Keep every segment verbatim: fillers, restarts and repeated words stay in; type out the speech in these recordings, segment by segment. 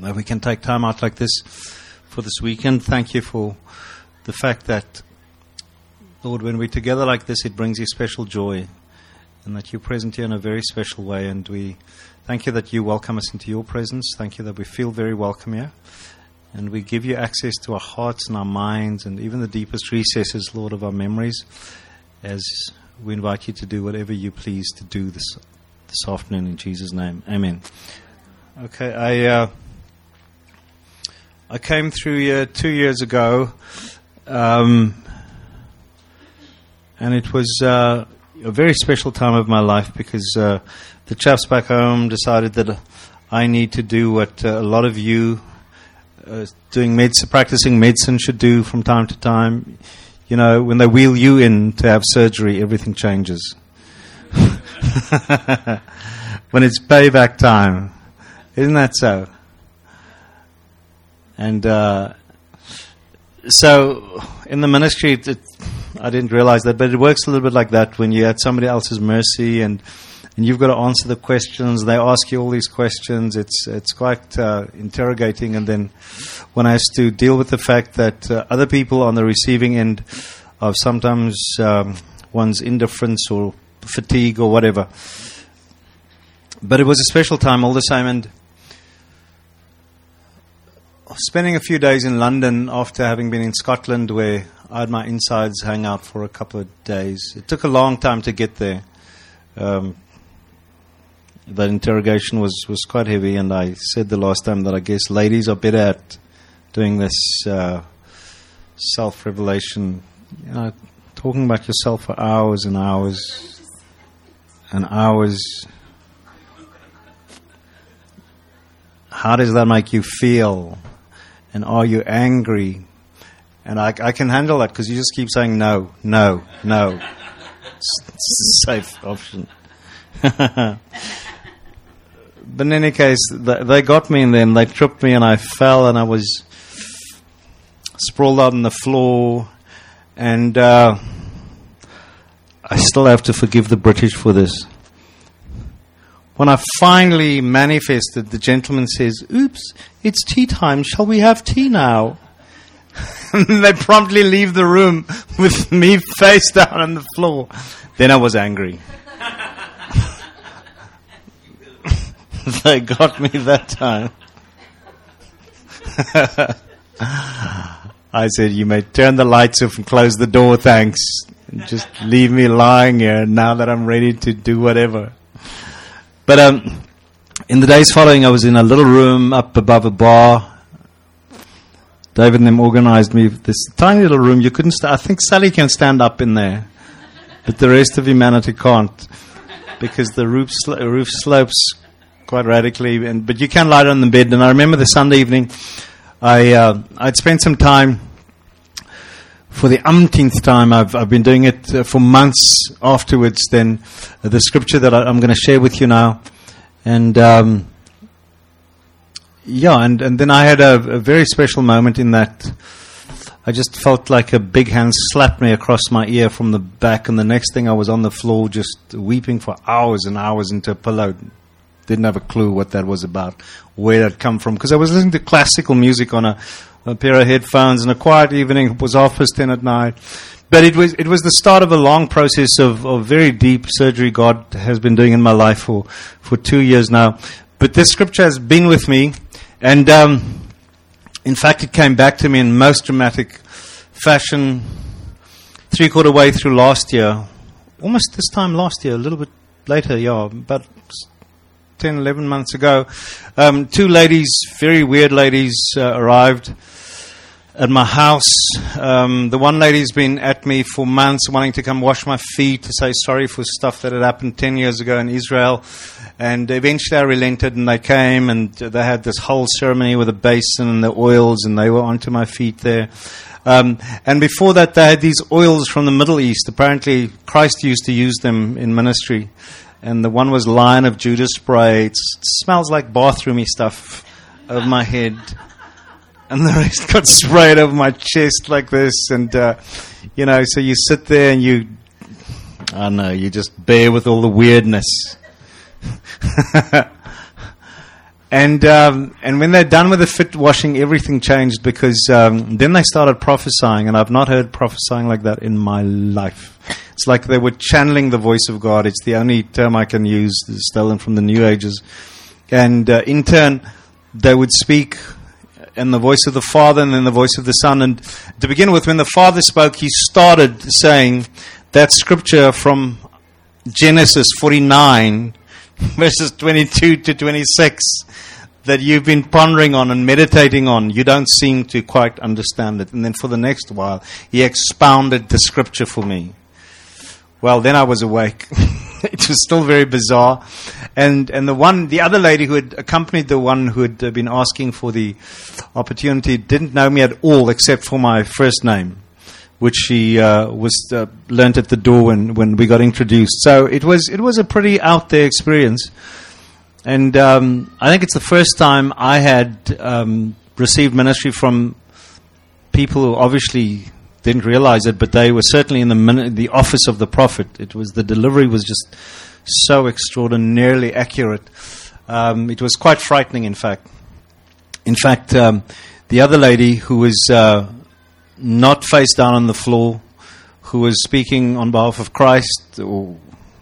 that we can take time out like this for this weekend. Thank you for the fact that, Lord, when we're together like this, it brings you special joy, and that you're present here in a very special way. And we thank you that you welcome us into your presence. Thank you that we feel very welcome here. And we give you access to our hearts and our minds and even the deepest recesses, Lord, of our memories, as we invite you to do whatever you please to do this this afternoon in Jesus' name. Amen. Okay, I uh, I came through here two years ago, um, and it was uh, a very special time of my life because uh, the chaps back home decided that I need to do what uh, a lot of you Uh, doing medicine, practicing medicine should do from time to time. You know, when they wheel you in to have surgery, everything changes. When it's payback time. Isn't that so? And uh, so in the ministry, it, it, I didn't realize that, but it works a little bit like that when you're at somebody else's mercy and And you've got to answer the questions. They ask you all these questions. It's it's quite uh, interrogating. And then when I have to deal with the fact that uh, other people on the receiving end of sometimes um, one's indifference or fatigue or whatever. But it was a special time all the same. And spending a few days in London after having been in Scotland, where I had my insides hang out for a couple of days. It took a long time to get there. Um, That interrogation was, was quite heavy, and I said the last time that I guess ladies are better at doing this uh, self-revelation, you know, talking about yourself for hours and hours and hours. How does that make you feel? And are you angry? And I, I can handle that because you just keep saying no, no, no. It's, it's a safe option. But in any case, they got me in there and they tripped me and I fell and I was sprawled out on the floor. And uh, I still have to forgive the British for this. When I finally manifested, the gentleman says, "Oops, it's tea time. Shall we have tea now?" And they promptly leave the room with me face down on the floor. Then I was angry. They got me that time. I said, "You may turn the lights off and close the door, thanks. And just leave me lying here now that I'm ready to do whatever." But um, in the days following, I was in a little room up above a bar. David and them organized me this tiny little room. You couldn't. St- I think Sally can stand up in there, but the rest of humanity can't because the roof sl- roof slopes quite radically, and but you can lie down in the bed. And I remember the Sunday evening, I uh, I'd spent some time for the umpteenth time. I've I've been doing it uh, for months afterwards. Then uh, the scripture that I, I'm going to share with you now, and um, yeah, and and then I had a, a very special moment in that. I just felt like a big hand slapped me across my ear from the back, and the next thing I was on the floor just weeping for hours and hours into a pillow. Didn't have a clue what that was about, where that come from, because I was listening to classical music on a, a pair of headphones, and a quiet evening. It was half past ten at night, but it was it was the start of a long process of, of very deep surgery God has been doing in my life for, for two years now. But this scripture has been with me, and um, in fact, it came back to me in most dramatic fashion three quarter way through last year, almost this time last year, a little bit later, yeah, but. ten, eleven months ago, um, two ladies, very weird ladies, uh, arrived at my house. Um, the one lady's been at me for months, wanting to come wash my feet, to say sorry for stuff that had happened ten years ago in Israel. And eventually I relented, and they came, and they had this whole ceremony with a basin and the oils, and they were onto my feet there. Um, and before that, they had these oils from the Middle East. Apparently, Christ used to use them in ministry. And the one was Lion of Judah spray. It smells like bathroomy stuff over my head. And the rest got sprayed over my chest like this. And, uh, you know, so you sit there and you, I don't know, you just bear with all the weirdness. And um, and when they're done with the foot washing, everything changed, because um, then they started prophesying, and I've not heard prophesying like that in my life. It's like they were channeling the voice of God. It's the only term I can use, stolen from the New Ages. And uh, in turn, they would speak in the voice of the Father and then the voice of the Son. And to begin with, when the Father spoke, he started saying that scripture from Genesis forty-nine, verses twenty-two to twenty-six, that you've been pondering on and meditating on. You don't seem to quite understand it. And then for the next while, he expounded the scripture for me. Well, then I was awake. It was still very bizarre. And and the one, the other lady who had accompanied the one who had been asking for the opportunity didn't know me at all except for my first name, which she uh, was uh, learnt at the door when, when we got introduced. So it was it was a pretty out there experience. And um, I think it's the first time I had um, received ministry from people who obviously didn't realize it, but they were certainly in the min- the office of the prophet. It was the delivery was just so extraordinarily accurate. Um, it was quite frightening, in fact. In fact, um, the other lady who was uh, not face down on the floor, who was speaking on behalf of Christ, or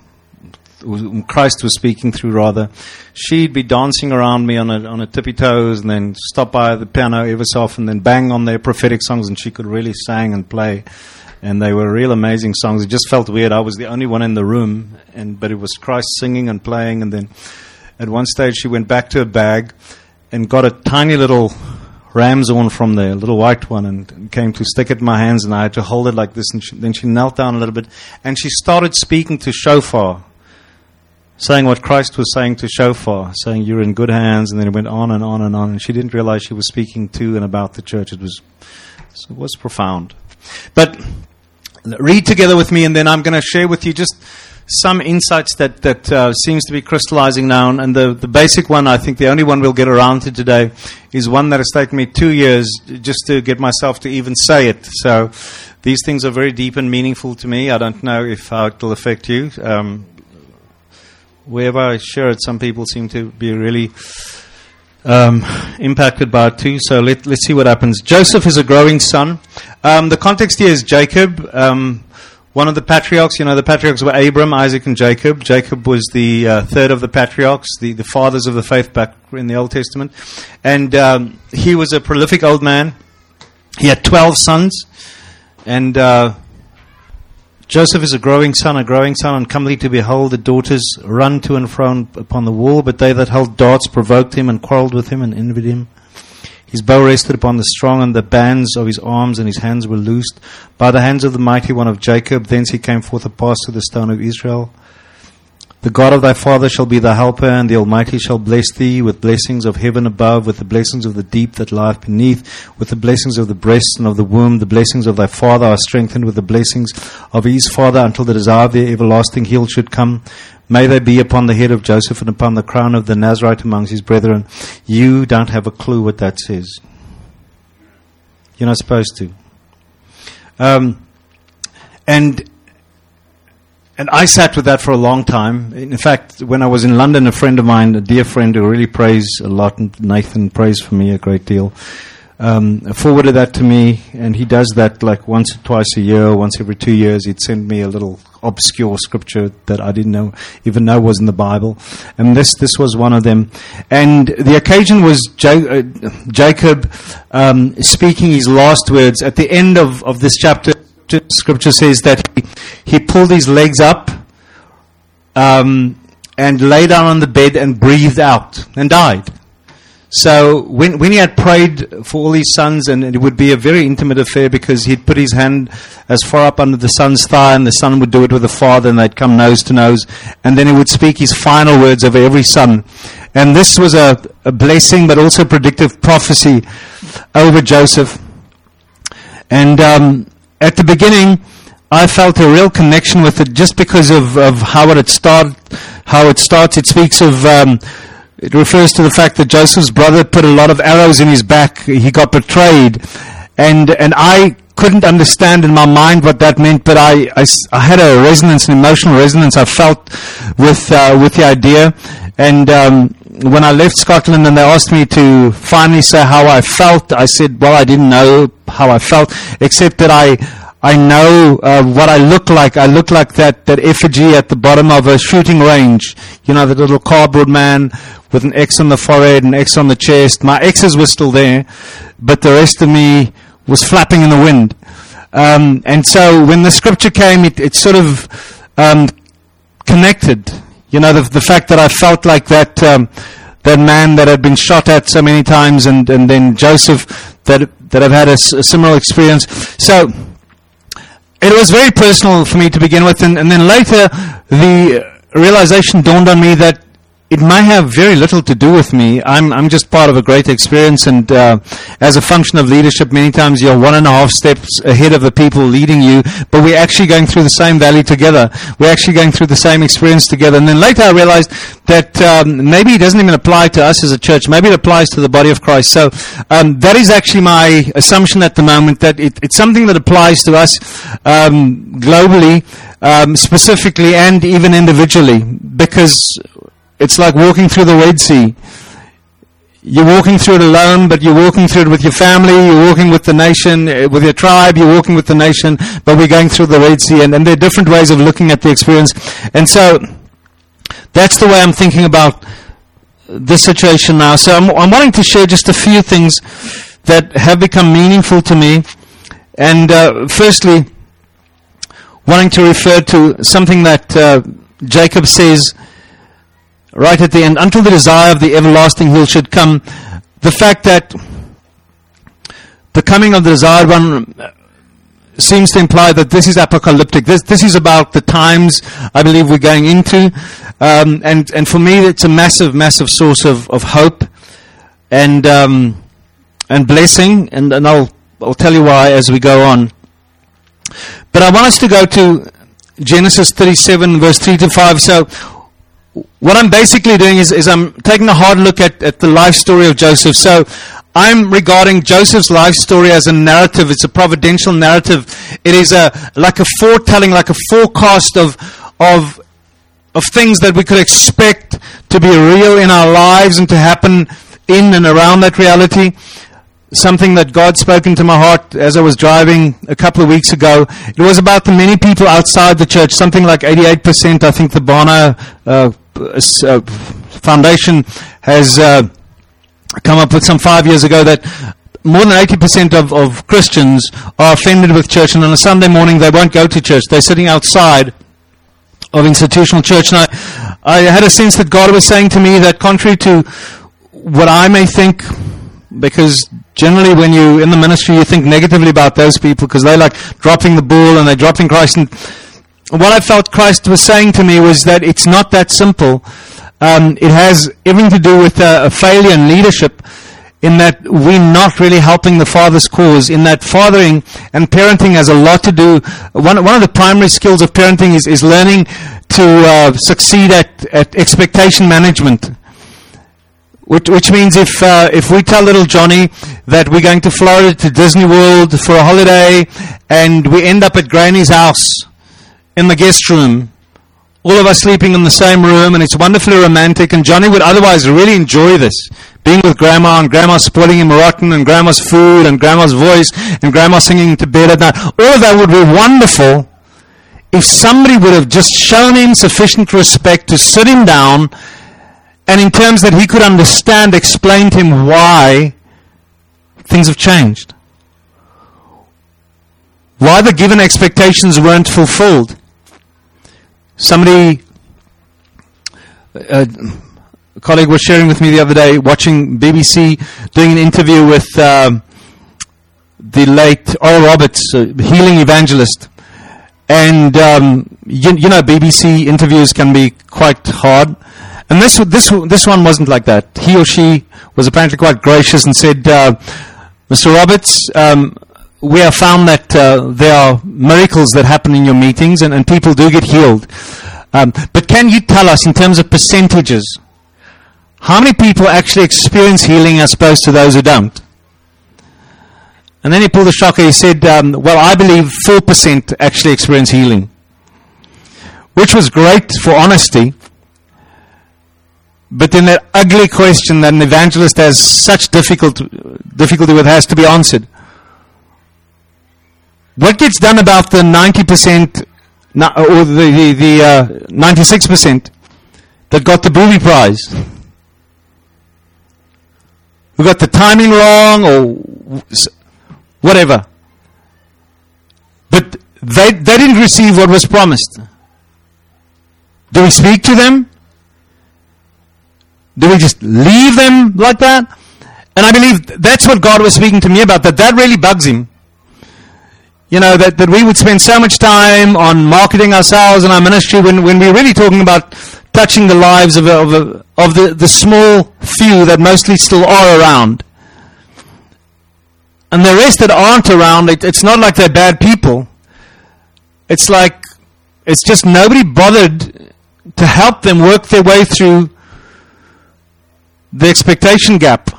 whom Christ was speaking through, rather, she'd be dancing around me on a, on a tippy toes, and then stop by the piano ever so often, then bang on their prophetic songs, and she could really sing and play, and they were real amazing songs. It just felt weird. I was the only one in the room, and but it was Christ singing and playing. And then at one stage she went back to her bag and got a tiny little ram's horn from there, a little white one, and came to stick it in my hands, and I had to hold it like this. And she, then she knelt down a little bit, and she started speaking to shofar, saying what Christ was saying to shofar, saying you're in good hands. And then it went on and on and on, and she didn't realize she was speaking to and about the church. It was it was profound. But read together with me, and then I'm going to share with you just some insights that that uh, seems to be crystallizing now. And the, the basic one, I think the only one we'll get around to today, is one that has taken me two years just to get myself to even say it. So these things are very deep and meaningful to me. I don't know if how it will affect you. Um, wherever I share it, some people seem to be really um, impacted by it too. So let, let's see what happens. Joseph is a growing son. Um, the context here is Jacob, um, one of the patriarchs. You know, the patriarchs were Abram, Isaac, and Jacob. Jacob was the uh, third of the patriarchs, the, the fathers of the faith back in the Old Testament. And um, he was a prolific old man. He had twelve sons. And uh, Joseph is a growing son, a growing son, and comely to behold. The daughters run to and fro upon the wall, but they that held darts provoked him and quarrelled with him and envied him. His bow rested upon the strong, and the bands of his arms and his hands were loosed by the hands of the mighty one of Jacob. Thence he came forth a pass to the stone of Israel. The God of thy father shall be thy helper, and the Almighty shall bless thee with blessings of heaven above, with the blessings of the deep that lieth beneath, with the blessings of the breast and of the womb. The blessings of thy father are strengthened with the blessings of his father, until the desire of their everlasting heel should come. May they be upon the head of Joseph and upon the crown of the Nazarite amongst his brethren. You don't have a clue what that says. You're not supposed to. Um, and and I sat with that for a long time. In fact, when I was in London, a friend of mine, a dear friend who really prays a lot, Nathan prays for me a great deal, um, forwarded that to me, and he does that like once or twice a year, once every two years. He'd send me a little obscure scripture that I didn't know even know was in the Bible, and this this was one of them. And the occasion was Ja- uh, Jacob um, speaking his last words at the end of, of this chapter. Scripture says that he, he pulled his legs up um, and lay down on the bed and breathed out and died. So when when he had prayed for all his sons, and it would be a very intimate affair, because he'd put his hand as far up under the son's thigh, and the son would do it with the father, and they'd come nose to nose, and then he would speak his final words over every son. And this was a, a blessing, but also predictive prophecy over Joseph. And um, at the beginning, I felt a real connection with it, just because of, of how it started. How it starts, it speaks of. Um, It refers to the fact that Joseph's brother put a lot of arrows in his back. He got betrayed. And and I couldn't understand in my mind what that meant, but I, I, I had a resonance, an emotional resonance I felt with uh, with the idea. And um, when I left Scotland and they asked me to finally say how I felt, I said, well, I didn't know how I felt, except that I I know uh, what I look like. I look like that, that effigy at the bottom of a shooting range. You know, the little cardboard man with an X on the forehead, an X on the chest. My X's were still there, but the rest of me was flapping in the wind. Um, and so when the scripture came, it, it sort of um, connected. You know, the, the fact that I felt like that um, that man that had been shot at so many times, and, and then Joseph that that have had a, a similar experience. So it was very personal for me to begin with, and, and then later the realization dawned on me that it might have very little to do with me. I'm I'm just part of a great experience, and uh, as a function of leadership, many times you're one and a half steps ahead of the people leading you, but we're actually going through the same valley together. We're actually going through the same experience together. And then later I realized that um, maybe it doesn't even apply to us as a church. Maybe it applies to the body of Christ. So um, that is actually my assumption at the moment, that it, it's something that applies to us um, globally, um, specifically, and even individually, because it's like walking through the Red Sea. You're walking through it alone, but you're walking through it with your family, you're walking with the nation, with your tribe, you're walking with the nation, but we're going through the Red Sea, and, and there are different ways of looking at the experience. And so that's the way I'm thinking about this situation now. So I'm, I'm wanting to share just a few things that have become meaningful to me. And uh, firstly, wanting to refer to something that uh, Jacob says right at the end, until the desire of the everlasting hill should come. The fact that the coming of the desired one seems to imply that this is apocalyptic. This this is about the times I believe we're going into. Um, and, and for me, it's a massive, massive source of, of hope and um, and blessing. And, and I'll, I'll tell you why as we go on. But I want us to go to Genesis thirty-seven, verse three to five. So what I'm basically doing is, is I'm taking a hard look at, at the life story of Joseph. So I'm regarding Joseph's life story as a narrative. It's a providential narrative. It is a like a foretelling, like a forecast of of of things that we could expect to be real in our lives and to happen in and around that reality. Something that God spoke into my heart as I was driving a couple of weeks ago. It was about the many people outside the church. Something like eighty-eight percent. I think the Barna uh, uh, Foundation has uh, come up with some five years ago that more than eighty percent of, of Christians are offended with church, and on a Sunday morning they won't go to church. They're sitting outside of institutional church. And I, I had a sense that God was saying to me that contrary to what I may think, because generally when you're in the ministry you think negatively about those people because they're like dropping the ball and they're dropping Christ. And what I felt Christ was saying to me was that it's not that simple. Um, it has everything to do with uh, a failure in leadership, in that we're not really helping the Father's cause, in that fathering and parenting has a lot to do. One, one of the primary skills of parenting is, is learning to uh, succeed at, at expectation management. Which, which means if uh, if we tell little Johnny that we're going to Florida to Disney World for a holiday, and we end up at Granny's house in the guest room, all of us sleeping in the same room, and it's wonderfully romantic, and Johnny would otherwise really enjoy this, being with Grandma, and Grandma spoiling him rotten, and Grandma's food, and Grandma's voice, and Grandma singing to bed at night. All of that would be wonderful if somebody would have just shown him sufficient respect to sit him down and in terms that he could understand, explain to him why things have changed. Why the given expectations weren't fulfilled. Somebody, a colleague was sharing with me the other day, watching B B C, doing an interview with um, the late Oral Roberts, a healing evangelist. And, um, you, you know, B B C interviews can be quite hard. And this this this one wasn't like that. He or she was apparently quite gracious and said, uh, Mister Roberts, um, we have found that uh, there are miracles that happen in your meetings, and, and people do get healed. Um, but can you tell us, in terms of percentages, how many people actually experience healing as opposed to those who don't? And then he pulled a shocker. He said, um, well, I believe four percent actually experience healing. Which was great for honesty. But then that ugly question that an evangelist has such difficult, difficulty with has to be answered. What gets done about the ninety percent or the, the, the uh, ninety-six percent that got the booby prize? Who got the timing wrong or whatever. But they, they didn't receive what was promised. Do we speak to them? Do we just leave them like that? And I believe that's what God was speaking to me about, that that really bugs him. You know, that, that we would spend so much time on marketing ourselves and our ministry when, when we're really talking about touching the lives of, of, of the, the small few that mostly still are around. And the rest that aren't around, it, it's not like they're bad people. It's like, it's just nobody bothered to help them work their way through the expectation gap.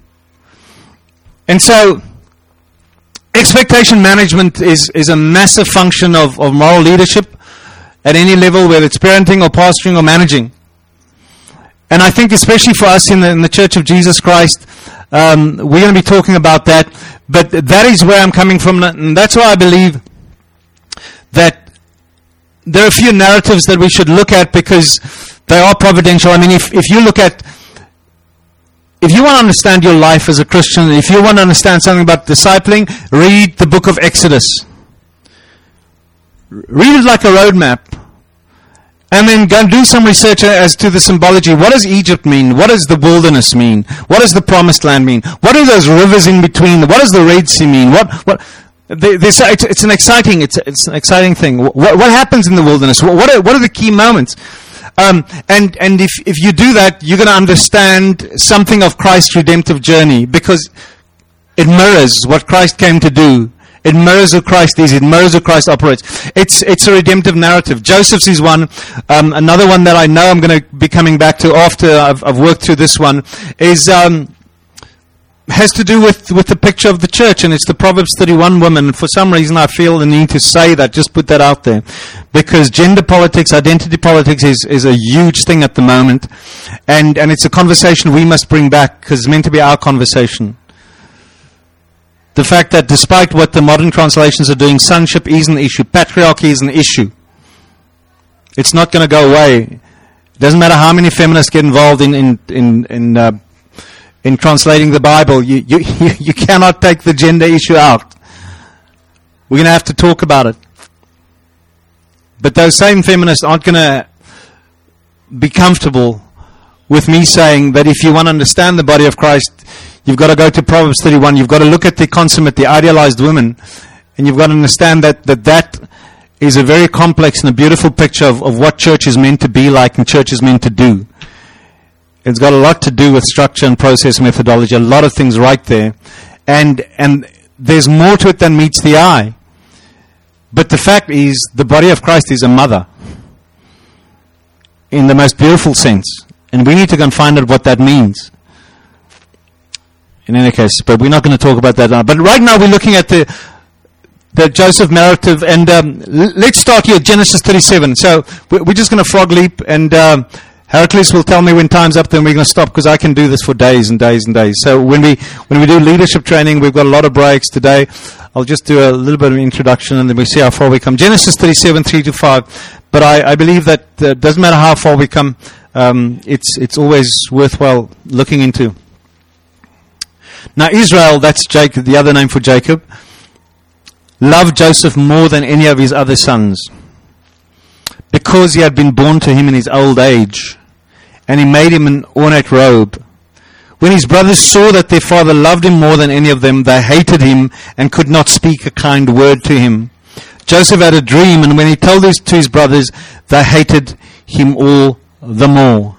And so, expectation management is, is a massive function of, of moral leadership at any level, whether it's parenting or pastoring or managing. And I think especially for us in the, in the Church of Jesus Christ, um, we're going to be talking about that. But that is where I'm coming from, and that's why I believe that there are a few narratives that we should look at because they are providential. I mean, if, if you look at If you want to understand your life as a Christian, if you want to understand something about discipling, read the book of Exodus. Read it like a roadmap. And then go and do some research as to the symbology. What does Egypt mean? What does the wilderness mean? What does the promised land mean? What are those rivers in between? What does the Red Sea mean? What, what, they, they say it's, it's an exciting, it's, it's an exciting thing. What, what happens in the wilderness? What are, what are the key moments? Um, and, and if, if you do that, you're going to understand something of Christ's redemptive journey because it mirrors what Christ came to do. It mirrors who Christ is. It mirrors who Christ operates. It's, it's a redemptive narrative. Joseph's is one. Um, another one that I know I'm going to be coming back to after I've, I've worked through this one is, um, has to do with, with the picture of the church, and it's the Proverbs thirty-one woman. For some reason, I feel the need to say that, just put that out there. Because gender politics, identity politics is, is a huge thing at the moment. And, and it's a conversation we must bring back, because it's meant to be our conversation. The fact that despite what the modern translations are doing, sonship is an issue, patriarchy is an issue. It's not going to go away. It doesn't matter how many feminists get involved in, in, in, in uh, in translating the Bible, you, you, you cannot take the gender issue out. We're going to have to talk about it. But those same feminists aren't going to be comfortable with me saying that if you want to understand the body of Christ, you've got to go to Proverbs thirty-one. You've got to look at the consummate, the idealized women, and you've got to understand that that, that is a very complex and a beautiful picture of, of what church is meant to be like and church is meant to do. It's got a lot to do with structure and process methodology, a lot of things right there. And and there's more to it than meets the eye. But the fact is, the body of Christ is a mother. In the most beautiful sense. And we need to go and find out what that means. In any case, but we're not going to talk about that now. But right now we're looking at the the Joseph narrative. And um, l- let's start here, Genesis thirty-seven. So we're just going to frog leap and... Um, Heracles will tell me when time's up, then we're going to stop because I can do this for days and days and days. So when we when we do leadership training, we've got a lot of breaks today. I'll just do a little bit of introduction and then we'll see how far we come. Genesis thirty-seven, three to five. But I, I believe that it uh, doesn't matter how far we come, um, it's it's always worthwhile looking into. Now Israel, that's Jacob, the other name for Jacob, loved Joseph more than any of his other sons, because he had been born to him in his old age, and he made him an ornate robe. When his brothers saw that their father loved him more than any of them, they hated him and could not speak a kind word to him. Joseph had a dream, and when he told this to his brothers, they hated him all the more.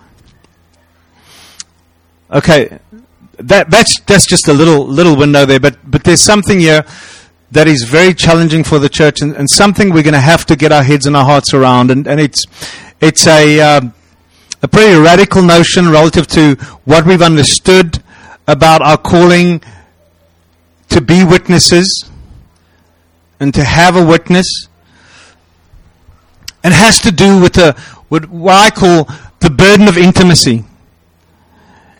Okay, that, that's that's just a little little window there, but but there's something here that is very challenging for the church, and, and something we're going to have to get our heads and our hearts around. And, and it's it's a um, a pretty radical notion relative to what we've understood about our calling to be witnesses and to have a witness. And has to do with, the, with what I call the burden of intimacy.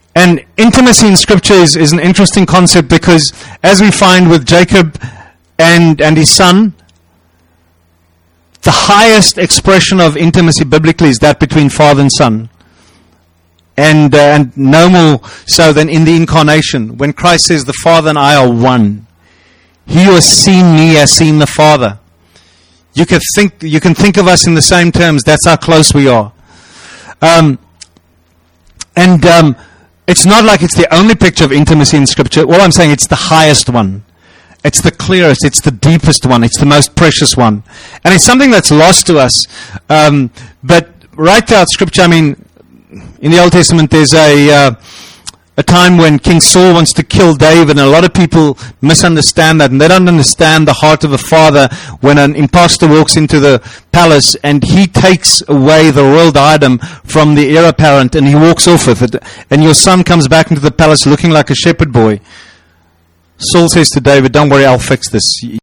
And intimacy in Scripture is, is an interesting concept because, as we find with Jacob and, and his son, the highest expression of intimacy biblically is that between father and son. And, uh, and no more so than in the incarnation, when Christ says, the Father and I are one. He who has seen me has seen the Father. You can think, you can think of us in the same terms. That's how close we are. Um, and um, it's not like it's the only picture of intimacy in Scripture. All I'm saying, it's the highest one. It's the clearest. It's the deepest one. It's the most precious one. And it's something that's lost to us. Um, but right throughout Scripture, I mean, in the Old Testament, there's a uh, a time when King Saul wants to kill David, and a lot of people misunderstand that, and they don't understand the heart of a father when an impostor walks into the palace and he takes away the royal diadem from the heir apparent and he walks off with it, and your son comes back into the palace looking like a shepherd boy. Saul says to David, don't worry, I'll fix this.